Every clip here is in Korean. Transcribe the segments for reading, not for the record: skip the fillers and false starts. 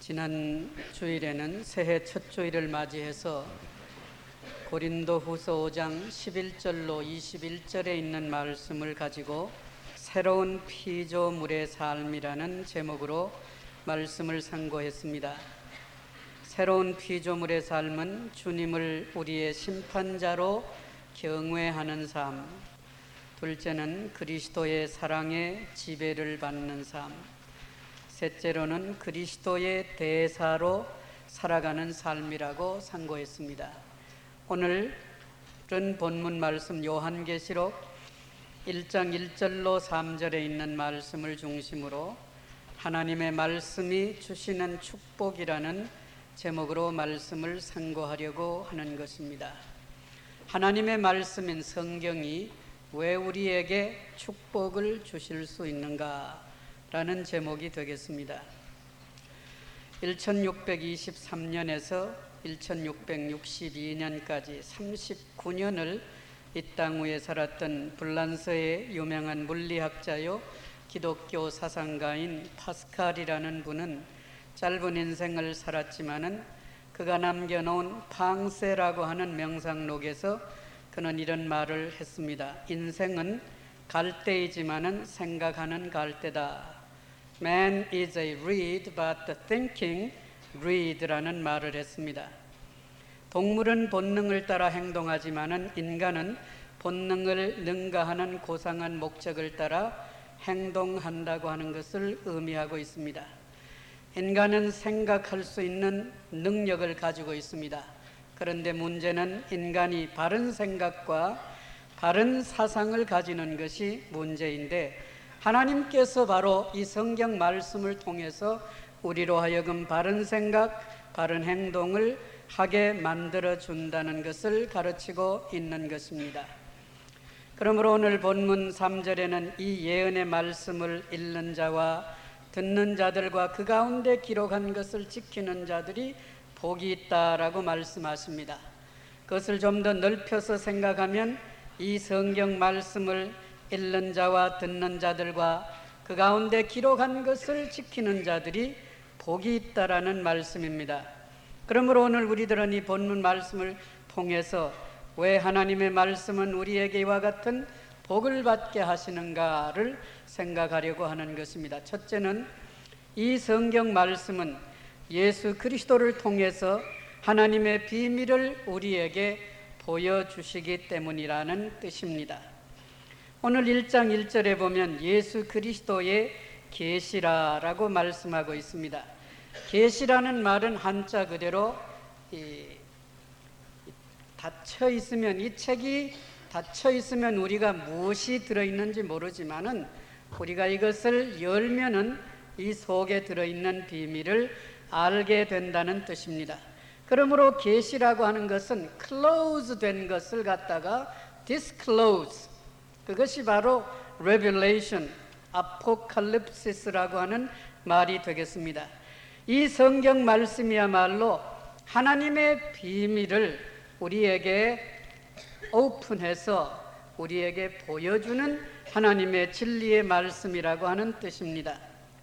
지난 주일에는 새해 첫 주일을 맞이해서 고린도후서 5장 11절로 21절에 있는 말씀을 가지고 새로운 피조물의 삶이라는 제목으로 말씀을 상고했습니다. 새로운 피조물의 삶은 주님을 우리의 심판자로 경외하는 삶, 둘째는 그리스도의 사랑에 지배를 받는 삶, 셋째로는 그리스도의 대사로 살아가는 삶이라고 상고했습니다. 오늘은 본문 말씀 요한계시록 1장 1절로 3절에 있는 말씀을 중심으로 하나님의 말씀이 주시는 축복이라는 제목으로 말씀을 상고하려고 하는 것입니다. 하나님의 말씀인 성경이 왜 우리에게 축복을 주실 수 있는가? 라는 제목이 되겠습니다. 1623년에서 1662년까지 39년을 이 땅 위에 살았던 불란서의 유명한 물리학자요 기독교 사상가인 파스칼이라는 분은 짧은 인생을 살았지만은 그가 남겨놓은 팡세라고 하는 명상록에서 그는 이런 말을 했습니다. 인생은 갈대이지만은 생각하는 갈대다. Man is a reed, but the thinking reed라는 말을 했습니다. 동물은 본능을 따라 행동하지만은 인간은 본능을 능가하는 고상한 목적을 따라 행동한다고 하는 것을 의미하고 있습니다. 인간은 생각할 수 있는 능력을 가지고 있습니다. 그런데 문제는 인간이 바른 생각과 바른 사상을 가지는 것이 문제인데 하나님께서 바로 이 성경 말씀을 통해서 우리로 하여금 바른 생각, 바른 행동을 하게 만들어준다는 것을 가르치고 있는 것입니다. 그러므로 오늘 본문 3절에는 이 예언의 말씀을 읽는 자와 듣는 자들과 그 가운데 기록한 것을 지키는 자들이 복이 있다라고 말씀하십니다. 그것을 좀 더 넓혀서 생각하면 이 성경 말씀을 읽는 자와 듣는 자들과 그 가운데 기록한 것을 지키는 자들이 복이 있다라는 말씀입니다. 그러므로 오늘 우리들은 이 본문 말씀을 통해서 왜 하나님의 말씀은 우리에게 이와 같은 복을 받게 하시는가를 생각하려고 하는 것입니다. 첫째는 이 성경 말씀은 예수 그리스도를 통해서 하나님의 비밀을 우리에게 보여주시기 때문이라는 뜻입니다. 오늘 1장 1절에 보면 예수 그리스도의 계시라라고 말씀하고 있습니다. 계시라는 말은 한자 그대로 닫혀 있으면, 이 책이 닫혀 있으면 우리가 무엇이 들어있는지 모르지만은 우리가 이것을 열면은 이 속에 들어있는 비밀을 알게 된다는 뜻입니다. 그러므로 계시라고 하는 것은 close 된 것을 갖다가 disclose, 그것이 바로 revelation, apocalypsis라고 하는 말이 되겠습니다. 이 성경 말씀이야말로 하나님의 비밀을 우리에게 오픈해서 우리에게 보여주는 하나님의 진리의 말씀이라고 하는 뜻입니다.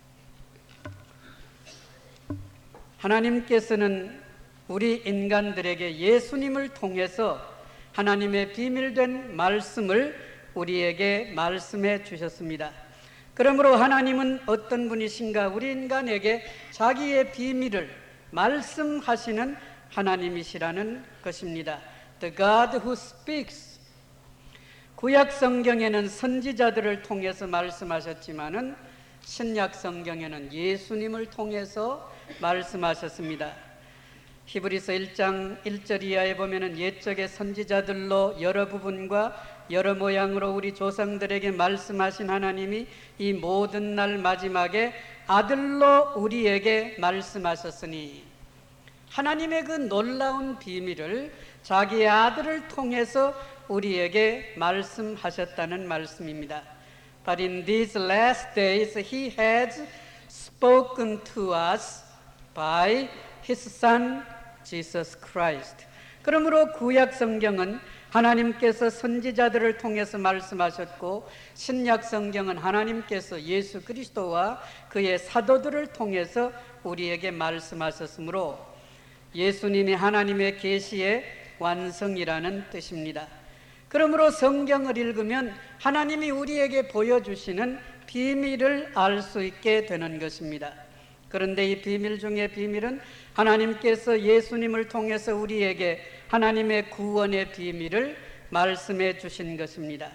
하나님께서는 우리 인간들에게 예수님을 통해서 하나님의 비밀된 말씀을 우리에게 말씀해 주셨습니다. 그러므로 하나님은 어떤 분이신가? 우리 인간에게 자기의 비밀을 말씀하시는 하나님이시라는 것입니다. The God who speaks. 구약 성경에는 선지자들을 통해서 말씀하셨지만은 신약 성경에는 예수님을 통해서 말씀하셨습니다. 히브리서 1장 1절 이하에 보면은 옛적의 선지자들로 여러 부분과 여러 모양으로 우리 조상들에게 말씀하신 하나님이 이 모든 날 마지막에 아들로 우리에게 말씀하셨으니, 하나님의 그 놀라운 비밀을 자기의 아들을 통해서 우리에게 말씀하셨다는 말씀입니다. But in these last days he has spoken to us by his son Jesus Christ. 그러므로 구약 성경은 하나님께서 선지자들을 통해서 말씀하셨고, 신약 성경은 하나님께서 예수 그리스도와 그의 사도들을 통해서 우리에게 말씀하셨으므로 예수님이 하나님의 계시의 완성이라는 뜻입니다. 그러므로 성경을 읽으면 하나님이 우리에게 보여주시는 비밀을 알 수 있게 되는 것입니다. 그런데 이 비밀 중에 비밀은 하나님께서 예수님을 통해서 우리에게 하나님의 구원의 비밀을 말씀해 주신 것입니다.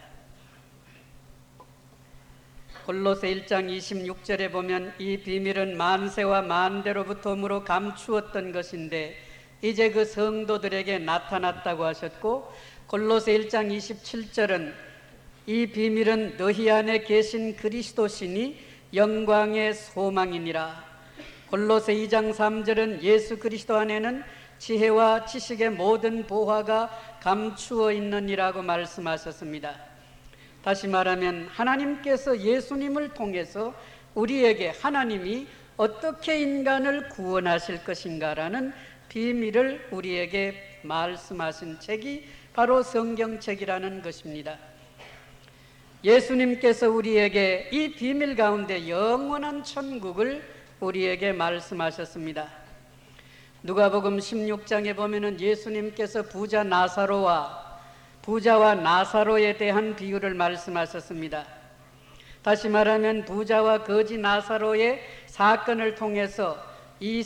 골로새 1장 26절에 보면 이 비밀은 만세와 만대로부터므로 감추었던 것인데 이제 그 성도들에게 나타났다고 하셨고, 골로새 1장 27절은 이 비밀은 너희 안에 계신 그리스도시니 영광의 소망이니라. 골로새 2장 3절은 예수 그리스도 안에는 지혜와 지식의 모든 보화가 감추어 있느니라고 말씀하셨습니다. 다시 말하면 하나님께서 예수님을 통해서 우리에게 하나님이 어떻게 인간을 구원하실 것인가라는 비밀을 우리에게 말씀하신 책이 바로 성경책이라는 것입니다. 예수님께서 우리에게 이 비밀 가운데 영원한 천국을 우리에게 말씀하셨습니다. 누가복음 16장에 보면은 예수님께서 부자와 나사로에 대한 비유를 말씀하셨습니다. 다시 말하면 부자와 거지 나사로의 사건을 통해서 이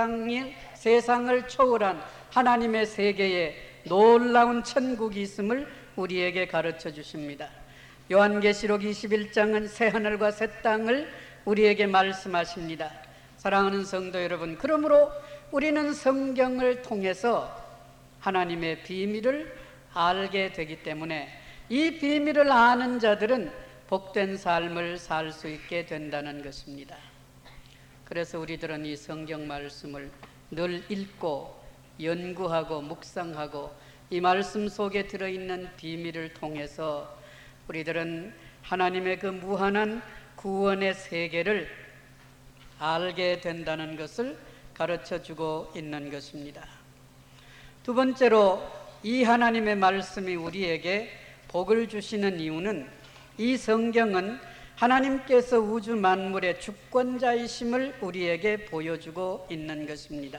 세상을 초월한 하나님의 세계에 놀라운 천국이 있음을 우리에게 가르쳐 주십니다. 요한계시록 21장은 새 하늘과 새 땅을 우리에게 말씀하십니다. 사랑하는 성도 여러분, 그러므로 우리는 성경을 통해서 하나님의 비밀을 알게 되기 때문에 이 비밀을 아는 자들은 복된 삶을 살 수 있게 된다는 것입니다. 그래서 우리들은 이 성경 말씀을 늘 읽고 연구하고 묵상하고 이 말씀 속에 들어있는 비밀을 통해서 우리들은 하나님의 그 무한한 구원의 세계를 알게 된다는 것을 가르쳐주고 있는 것입니다. 두 번째로 이 하나님의 말씀이 우리에게 복을 주시는 이유는 이 성경은 하나님께서 우주 만물의 주권자이심을 우리에게 보여주고 있는 것입니다.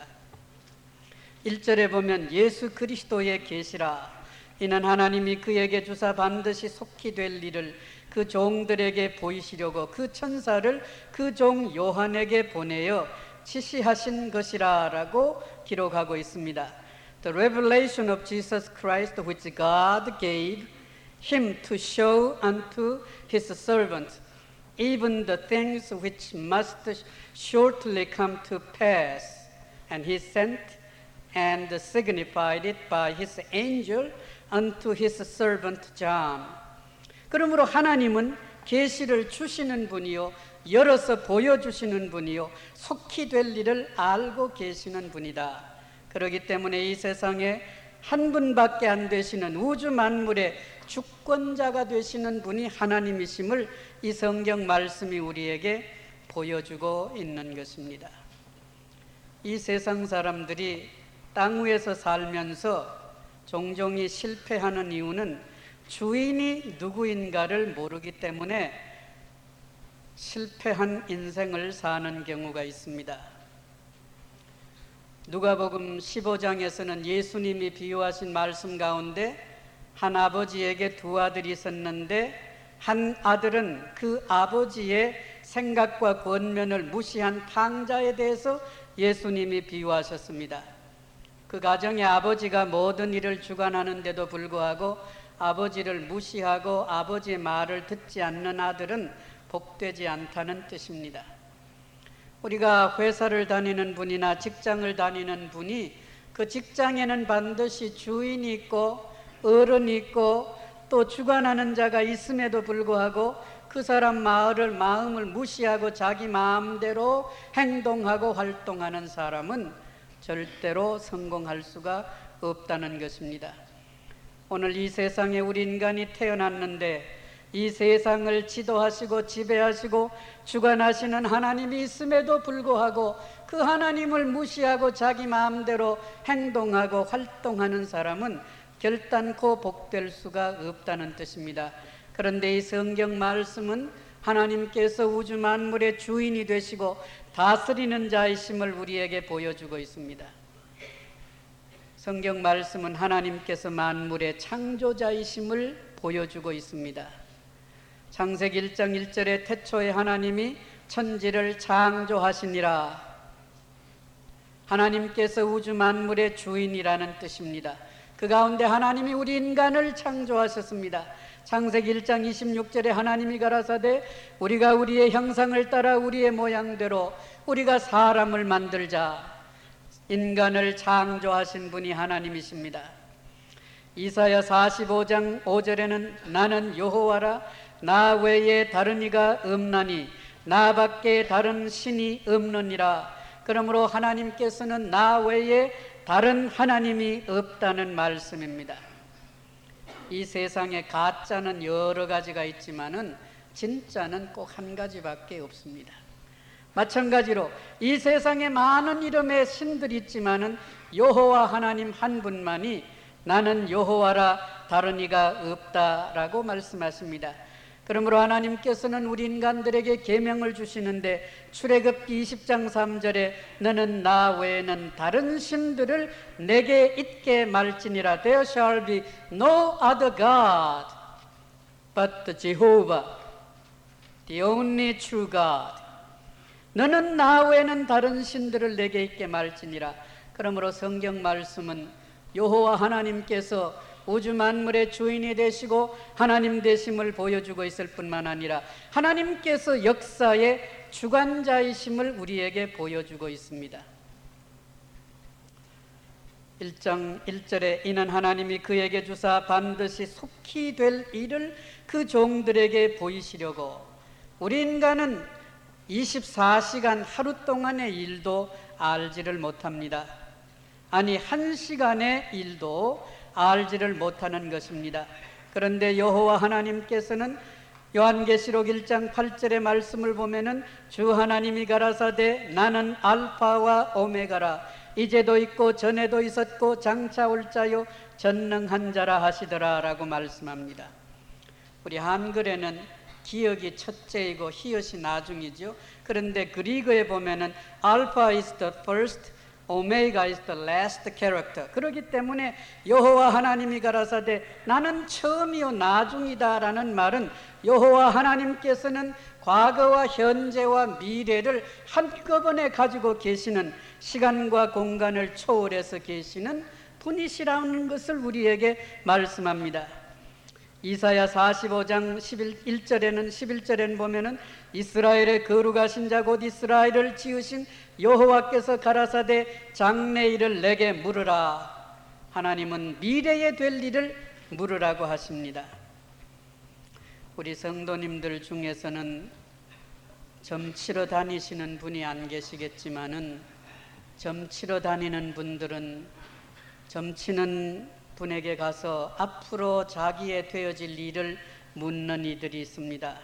1절에 보면 예수 그리스도의 계시라, 이는 하나님이 그에게 주사 반드시 속히 될 일을 그 종들에게 보이시려고 그 천사를 그 종 요한에게 보내어 지시하신 것이라 라고 기록하고 있습니다. The revelation of Jesus Christ which God gave him to show unto his servants even the things which must shortly come to pass, and he sent and signified it by his angel unto his servant John. 그러므로 하나님은 계시를 주시는 분이요, 열어서 보여주시는 분이요, 속히 될 일을 알고 계시는 분이다. 그렇기 때문에 이 세상에 한 분밖에 안 되시는 우주 만물의 주권자가 되시는 분이 하나님이심을 이 성경 말씀이 우리에게 보여주고 있는 것입니다. 이 세상 사람들이 땅 위에서 살면서 종종 실패하는 이유는 주인이 누구인가를 모르기 때문에 실패한 인생을 사는 경우가 있습니다. 누가복음 15장에서는 예수님이 비유하신 말씀 가운데 한 아버지에게 두 아들이 있었는데 한 아들은 그 아버지의 생각과 권면을 무시한 탕자에 대해서 예수님이 비유하셨습니다. 그 가정의 아버지가 모든 일을 주관하는데도 불구하고 아버지를 무시하고 아버지의 말을 듣지 않는 아들은 복되지 않다는 뜻입니다. 우리가 회사를 다니는 분이나 직장을 다니는 분이 그 직장에는 반드시 주인이 있고 어른이 있고 또 주관하는 자가 있음에도 불구하고 그 사람 마음을 무시하고 자기 마음대로 행동하고 활동하는 사람은 절대로 성공할 수가 없다는 것입니다. 오늘 이 세상에 우리 인간이 태어났는데 이 세상을 지도하시고 지배하시고 주관하시는 하나님이 있음에도 불구하고 그 하나님을 무시하고 자기 마음대로 행동하고 활동하는 사람은 결단코 복될 수가 없다는 뜻입니다. 그런데 이 성경 말씀은 하나님께서 우주 만물의 주인이 되시고 다스리는 자이심을 우리에게 보여주고 있습니다. 성경 말씀은 하나님께서 만물의 창조자이심을 보여주고 있습니다. 창세기 1장 1절에 태초에 하나님이 천지를 창조하시니라. 하나님께서 우주 만물의 주인이라는 뜻입니다. 그 가운데 하나님이 우리 인간을 창조하셨습니다. 창세기 1장 26절에 하나님이 가라사대 우리가 우리의 형상을 따라 우리의 모양대로 우리가 사람을 만들자. 인간을 창조하신 분이 하나님이십니다. 이사야 45장 5절에는 나는 여호와라 나 외에 다른 이가 없나니 나밖에 다른 신이 없느니라. 그러므로 하나님께서는 나 외에 다른 하나님이 없다는 말씀입니다. 이 세상에 가짜는 여러 가지가 있지만은 진짜는 꼭 한 가지밖에 없습니다. 마찬가지로 이 세상에 많은 이름의 신들이 있지만은 여호와 하나님 한 분만이 나는 여호와라 다른 이가 없다라고 말씀하십니다. 그러므로 하나님께서는 우리 인간들에게 계명을 주시는데 출애굽기 20장 3절에 너는 나 외에는 다른 신들을 내게 있게 말지니라. There shall be no other God but the Jehovah, the only true God. 너는 나 외에는 다른 신들을 내게 있게 말지니라. 그러므로 성경 말씀은 여호와 하나님께서 우주 만물의 주인이 되시고 하나님 되심을 보여주고 있을 뿐만 아니라 하나님께서 역사의 주관자이심을 우리에게 보여주고 있습니다. 1장 1절에 이는 하나님이 그에게 주사 반드시 속히 될 일을 그 종들에게 보이시려고. 우리 인간은 24시간 하루 동안의 일도 알지를 못합니다. 아니 1시간의 일도 알지를 못하는 것입니다. 그런데 여호와 하나님께서는 요한계시록 1장 8절의 말씀을 보면은 주 하나님이 가라사대 나는 알파와 오메가라 이제도 있고 전에도 있었고 장차 올 자요 전능한 자라 하시더라 라고 말씀합니다. 우리 한글에는 기역이 첫째이고 히읗이 나중이죠. 그런데 그리그에 보면은 알파 is the first, 오메가 is the last character. 그렇기 때문에 여호와 하나님이 가라사대 나는 처음이요 나중이다 라는 말은 여호와 하나님께서는 과거와 현재와 미래를 한꺼번에 가지고 계시는, 시간과 공간을 초월해서 계시는 분이시라는 것을 우리에게 말씀합니다. 이사야 45장 11절에는 보면은 이스라엘의 거룩하신 자 곧 이스라엘을 지으신 여호와께서 가라사대 장래일을 내게 물으라. 하나님은 미래에 될 일을 물으라고 하십니다. 우리 성도님들 중에서는 점치러 다니시는 분이 안 계시겠지만은 점치러 다니는 분들은 점치는 분에게 가서 앞으로 자기의 되어질 일을 묻는 이들이 있습니다.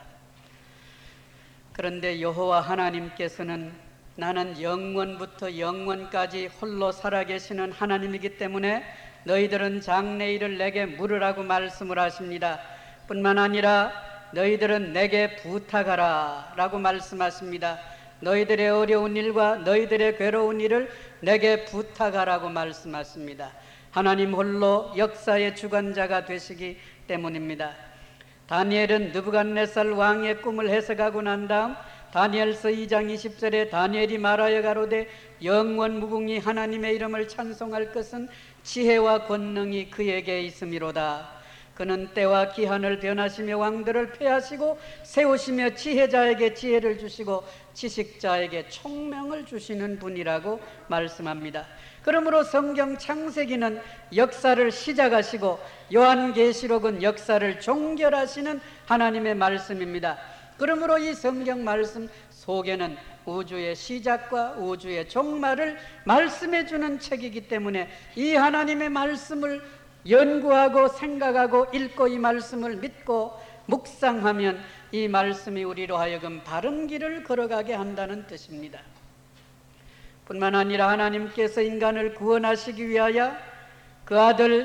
그런데 여호와 하나님께서는 나는 영원부터 영원까지 홀로 살아계시는 하나님이기 때문에 너희들은 장래일을 내게 물으라고 말씀을 하십니다. 뿐만 아니라 너희들은 내게 부탁하라 라고 말씀하십니다. 너희들의 어려운 일과 너희들의 괴로운 일을 내게 부탁하라고 말씀하십니다. 하나님 홀로 역사의 주관자가 되시기 때문입니다. 다니엘은 느부갓네살 왕의 꿈을 해석하고 난 다음 다니엘서 2장 20절에 다니엘이 말하여 가로되 영원 무궁히 하나님의 이름을 찬송할 것은 지혜와 권능이 그에게 있음이로다. 그는 때와 기한을 변하시며 왕들을 폐하시고 세우시며 지혜자에게 지혜를 주시고 지식자에게 총명을 주시는 분이라고 말씀합니다. 그러므로 성경 창세기는 역사를 시작하시고 요한계시록은 역사를 종결하시는 하나님의 말씀입니다. 그러므로 이 성경 말씀 속에는 우주의 시작과 우주의 종말을 말씀해 주는 책이기 때문에 이 하나님의 말씀을 연구하고 생각하고 읽고 이 말씀을 믿고 묵상하면 이 말씀이 우리로 하여금 바른 길을 걸어가게 한다는 뜻입니다. 뿐만 아니라 하나님께서 인간을 구원하시기 위하여 그 아들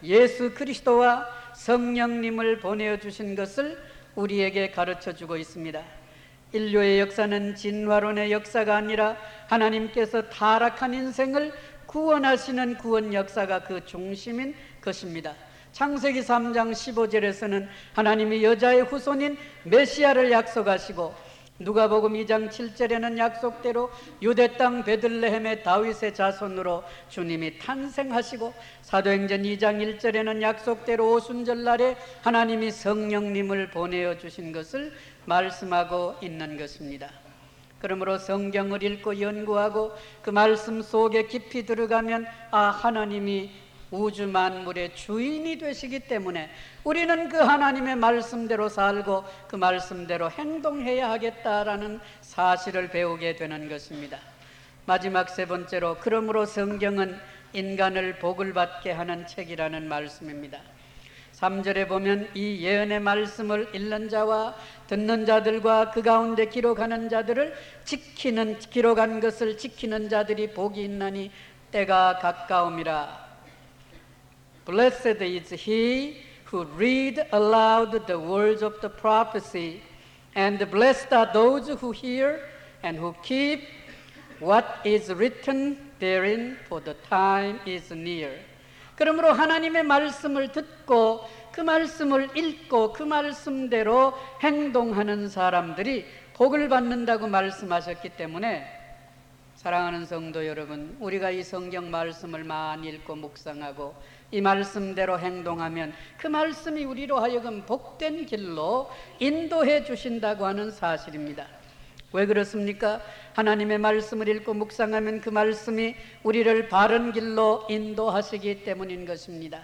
예수 그리스도와 성령님을 보내주신 것을 우리에게 가르쳐주고 있습니다. 인류의 역사는 진화론의 역사가 아니라 하나님께서 타락한 인생을 구원하시는 구원 역사가 그 중심인 것입니다. 창세기 3장 15절에서는 하나님이 여자의 후손인 메시아를 약속하시고 누가복음 2장 7절에는 약속대로 유대 땅 베들레헴의 다윗의 자손으로 주님이 탄생하시고 사도행전 2장 1절에는 약속대로 오순절날에 하나님이 성령님을 보내어 주신 것을 말씀하고 있는 것입니다. 그러므로 성경을 읽고 연구하고 그 말씀 속에 깊이 들어가면 하나님이 우주 만물의 주인이 되시기 때문에 우리는 그 하나님의 말씀대로 살고 그 말씀대로 행동해야 하겠다라는 사실을 배우게 되는 것입니다. 마지막 세 번째로, 그러므로 성경은 인간을 복을 받게 하는 책이라는 말씀입니다. 3절에 보면 이 예언의 말씀을 읽는 자와 듣는 자들과 그 가운데 기록하는 자들을 기록한 것을 지키는 자들이 복이 있나니 때가 가까움이라. Blessed is he who read aloud the words of the prophecy, and blessed are those who hear and who keep what is written therein, for the time is near. 그러므로 하나님의 말씀을 듣고 그 말씀을 읽고 그 말씀대로 행동하는 사람들이 복을 받는다고 말씀하셨기 때문에 사랑하는 성도 여러분, 우리가 이 성경 말씀을 많이 읽고 묵상하고 이 말씀대로 행동하면 그 말씀이 우리로 하여금 복된 길로 인도해 주신다고 하는 사실입니다. 왜 그렇습니까? 하나님의 말씀을 읽고 묵상하면 그 말씀이 우리를 바른 길로 인도하시기 때문인 것입니다.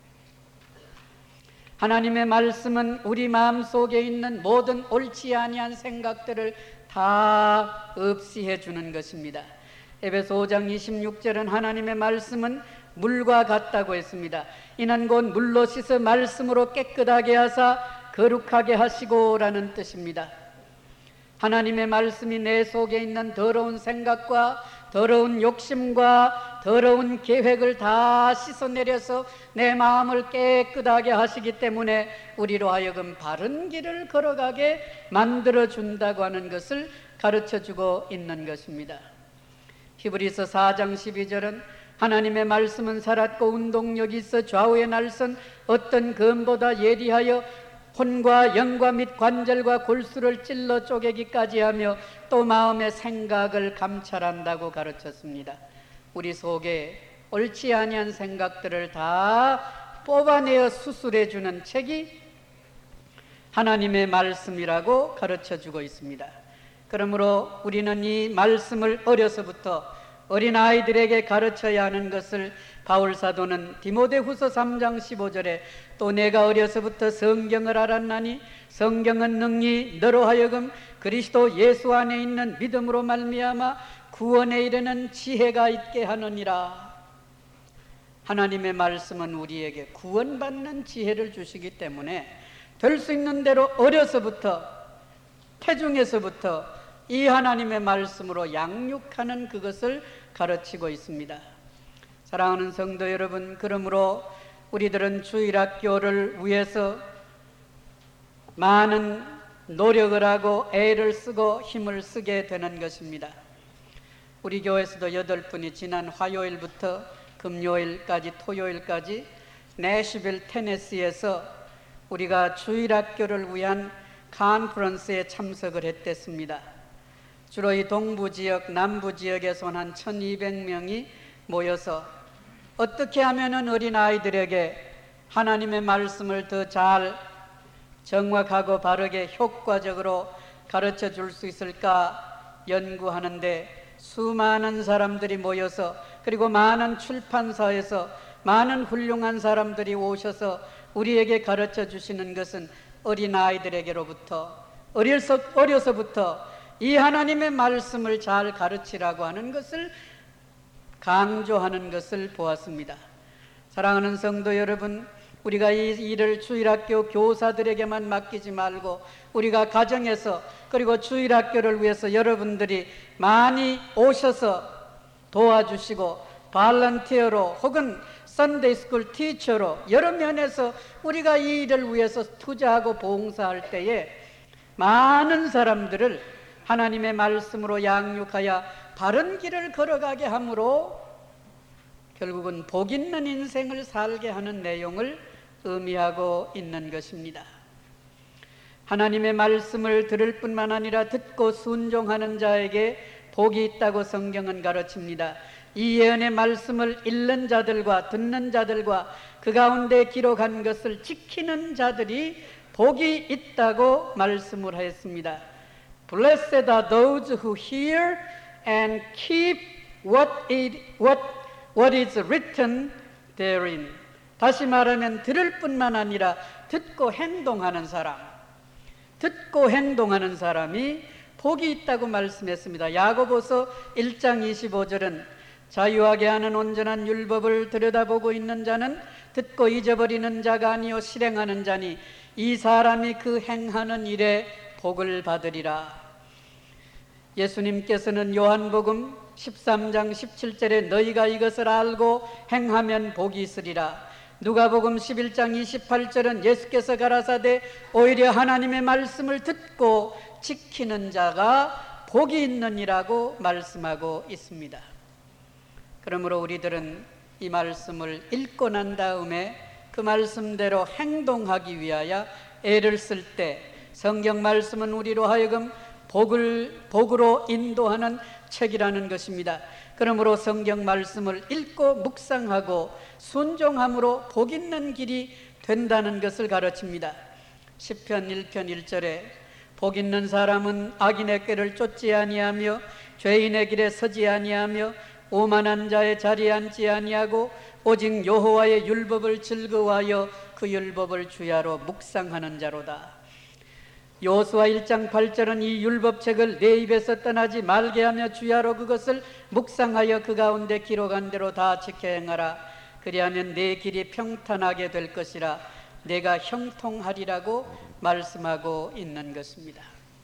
하나님의 말씀은 우리 마음속에 있는 모든 옳지 아니한 생각들을 다 없이해 주는 것입니다. 에베소 5장 26절은 하나님의 말씀은 물과 같다고 했습니다. 이는 곧 물로 씻어 말씀으로 깨끗하게 하사 거룩하게 하시고 라는 뜻입니다. 하나님의 말씀이 내 속에 있는 더러운 생각과 더러운 욕심과 더러운 계획을 다 씻어내려서 내 마음을 깨끗하게 하시기 때문에 우리로 하여금 바른 길을 걸어가게 만들어준다고 하는 것을 가르쳐주고 있는 것입니다. 히브리서 4장 12절은 하나님의 말씀은 살았고 운동력이 있어 좌우의 날선 어떤 검보다 예리하여 혼과 영과 및 관절과 골수를 찔러 쪼개기까지 하며 또 마음의 생각을 감찰한다고 가르쳤습니다. 우리 속에 옳지 아니한 생각들을 다 뽑아내어 수술해 주는 책이 하나님의 말씀이라고 가르쳐주고 있습니다. 그러므로 우리는 이 말씀을 어려서부터 어린아이들에게 가르쳐야 하는 것을 바울 사도는 디모데후서 3장 15절에 또 내가 어려서부터 성경을 알았나니 성경은 능히 너로 하여금 그리스도 예수 안에 있는 믿음으로 말미암아 구원에 이르는 지혜가 있게 하느니라. 하나님의 말씀은 우리에게 구원받는 지혜를 주시기 때문에 될 수 있는 대로 어려서부터 태중에서부터 이 하나님의 말씀으로 양육하는 그것을 가르치고 있습니다. 사랑하는 성도 여러분, 그러므로 우리들은 주일학교를 위해서 많은 노력을 하고 애를 쓰고 힘을 쓰게 되는 것입니다. 우리 교회에서도 8분이 지난 화요일부터 금요일까지 토요일까지 내시빌 테네시에서 우리가 주일학교를 위한 컨퍼런스에 참석을 했댔습니다. 주로 이 동부지역, 남부지역에서 한 1200명이 모여서 어떻게 하면 어린아이들에게 하나님의 말씀을 더 잘 정확하고 바르게 효과적으로 가르쳐 줄 수 있을까 연구하는데 수많은 사람들이 모여서 그리고 많은 출판사에서 많은 훌륭한 사람들이 오셔서 우리에게 가르쳐 주시는 것은 어린아이들에게로부터 어려서부터 이 하나님의 말씀을 잘 가르치라고 하는 것을 강조하는 것을 보았습니다. 사랑하는 성도 여러분, 우리가 이 일을 주일학교 교사들에게만 맡기지 말고 우리가 가정에서 그리고 주일학교를 위해서 여러분들이 많이 오셔서 도와주시고 발런티어로 혹은 선데이 스쿨 티처로 여러 면에서 우리가 이 일을 위해서 투자하고 봉사할 때에 많은 사람들을 하나님의 말씀으로 양육하여 바른 길을 걸어가게 함으로 결국은 복 있는 인생을 살게 하는 내용을 의미하고 있는 것입니다. 하나님의 말씀을 들을 뿐만 아니라 듣고 순종하는 자에게 복이 있다고 성경은 가르칩니다. 이 예언의 말씀을 읽는 자들과 듣는 자들과 그 가운데 기록한 것을 지키는 자들이 복이 있다고 말씀을 하였습니다. Blessed are those who hear and keep what is written therein. 다시 말하면 들을 뿐만 아니라 듣고 행동하는 사람이 복이 있다고 말씀했습니다. 야고보서 1장 25절은 자유하게 하는 온전한 율법을 들여다보고 있는 자는 듣고 잊어버리는 자가 아니요 실행하는 자니 이 사람이 그 행하는 일에 복을 받으리라. 예수님께서는 요한복음 13장 17절에 너희가 이것을 알고 행하면 복이 있으리라. 누가복음 11장 28절은 예수께서 가라사대 오히려 하나님의 말씀을 듣고 지키는 자가 복이 있느니라고 말씀하고 있습니다. 그러므로 우리들은 이 말씀을 읽고 난 다음에 그 말씀대로 행동하기 위하여 애를 쓸 때 성경 말씀은 우리로 하여금 복으로 인도하는 책이라는 것입니다. 그러므로 성경 말씀을 읽고 묵상하고 순종함으로 복 있는 길이 된다는 것을 가르칩니다. 시편 1편 1절에 복 있는 사람은 악인의 꾀를 쫓지 아니하며 죄인의 길에 서지 아니하며 오만한 자의 자리에 앉지 아니하고 오직 여호와의 율법을 즐거워하여 그 율법을 주야로 묵상하는 자로다. 여호수아 1장 8절은 이 율법책을 내 입에서 떠나지 말게 하며 주야로 그것을 묵상하여 그 가운데 기록한 대로 다 지켜 행하라. 그리하면 내 길이 평탄하게 될 것이라. 내가 형통하리라고 말씀하고 있는 것입니다.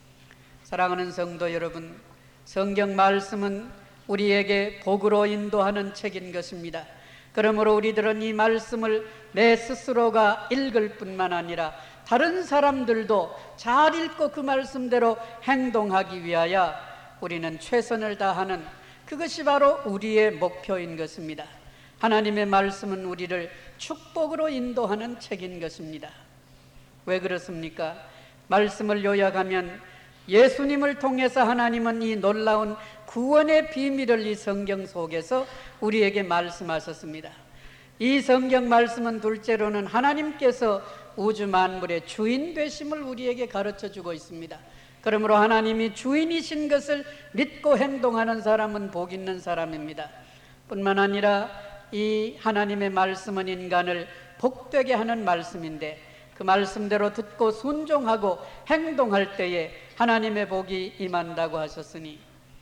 사랑하는 성도 여러분, 성경 말씀은 우리에게 복으로 인도하는 책인 것입니다. 그러므로 우리들은 이 말씀을 내 스스로가 읽을 뿐만 아니라 다른 사람들도 잘 읽고 그 말씀대로 행동하기 위하여 우리는 최선을 다하는 그것이 바로 우리의 목표인 것입니다. 하나님의 말씀은 우리를 축복으로 인도하는 책인 것입니다. 왜 그렇습니까? 말씀을 요약하면 예수님을 통해서 하나님은 이 놀라운 구원의 비밀을 이 성경 속에서 우리에게 말씀하셨습니다. 이 성경 말씀은 둘째로는 하나님께서 우주 만물의 주인 되심을 우리에게 가르쳐주고 있습니다. 그러므로 하나님이 주인이신 것을 믿고 행동하는 사람은 복 있는 사람입니다. 뿐만 아니라 이 하나님의 말씀은 인간을 복되게 하는 말씀인데 그 말씀대로 듣고 순종하고 행동할 때에 하나님의 복이 임한다고 하셨으니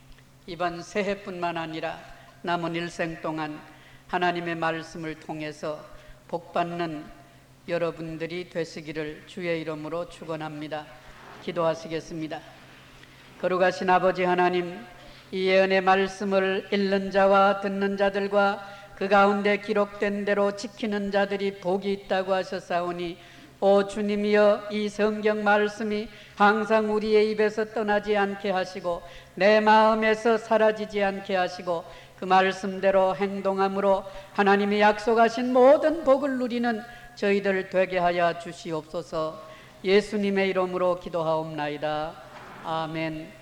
이번 새해뿐만 아니라 남은 일생 동안 하나님의 말씀을 통해서 복받는 여러분들이 되시기를 주의 이름으로 축원합니다. 기도하시겠습니다. 거룩하신 아버지 하나님, 이 예언의 말씀을 읽는 자와 듣는 자들과 그 가운데 기록된 대로 지키는 자들이 복이 있다고 하셨사오니 오 주님이여, 이 성경 말씀이 항상 우리의 입에서 떠나지 않게 하시고 내 마음에서 사라지지 않게 하시고 그 말씀대로 행동함으로 하나님이 약속하신 모든 복을 누리는 저희들 되게 하여 주시옵소서. 예수님의 이름으로 기도하옵나이다. 아멘.